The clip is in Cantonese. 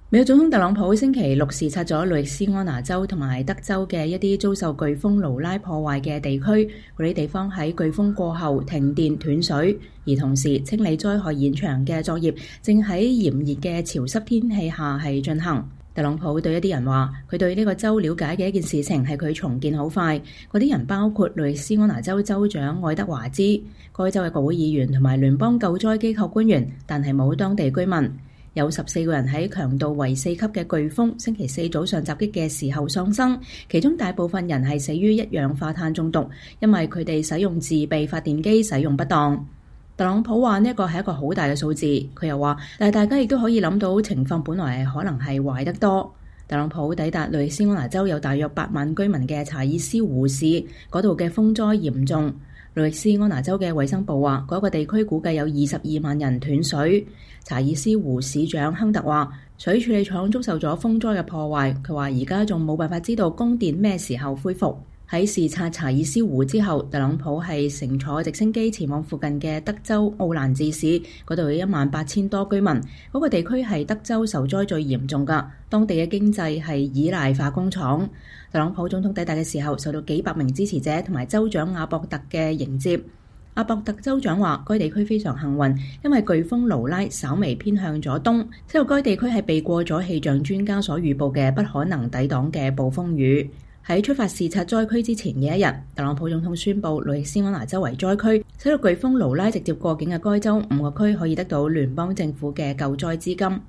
美國總統特朗普星期六視察咗路易斯安那州同埋德州嘅一啲遭受颶風盧拉破壞嘅地區，嗰啲地方喺颶風過後停電斷水，而同時清理災害現場嘅作業正喺炎熱嘅潮濕天氣下係進行。特朗普對一啲人話，佢對呢個州了解嘅一件事情係佢重建好快。嗰啲人包括路易斯安那州州長愛德華茲、該州嘅國會議員同埋聯邦救災機構官員，但係冇當地居民。有14個人喺強度為4級嘅颶風星期四早上襲擊嘅時候喪生，其中大部分人係死於一氧化碳中毒，因為佢哋使用自備發電機使用不當。特朗普話呢一個係一個好大嘅數字，佢又話，但係大家亦都可以諗到情況本來可能係壞得多。特朗普抵達路易斯安那州有大約8萬居民嘅查爾斯湖市，嗰度嘅風災嚴重。路易斯安那州嘅衛生部話，嗰個地區估計有22萬人斷水。查爾斯湖市長亨特話，水處理廠遭受咗風災嘅破壞。佢話而家仲冇辦法知道供電咩時候恢復。喺視察查爾斯湖之後，特朗普係乘坐直升機前往附近嘅德州奧蘭治市，嗰度有18000多居民。嗰個地區係德州受災最嚴重㗎，當地嘅經濟係依賴化工廠。特朗普總統抵達嘅時候，受到幾百名支持者同埋州長阿博特嘅迎接。阿博特州長話，該地區非常幸運，因為颶風盧拉稍微偏向咗東，之後該地區係避過咗氣象專家所預報嘅不可能抵擋嘅暴風雨。喺出發視察災區之前嘅一日，特朗普總統宣布路易斯安那州為災區，使到颶風盧拉直接過境嘅該州5個區可以得到聯邦政府嘅救災資金。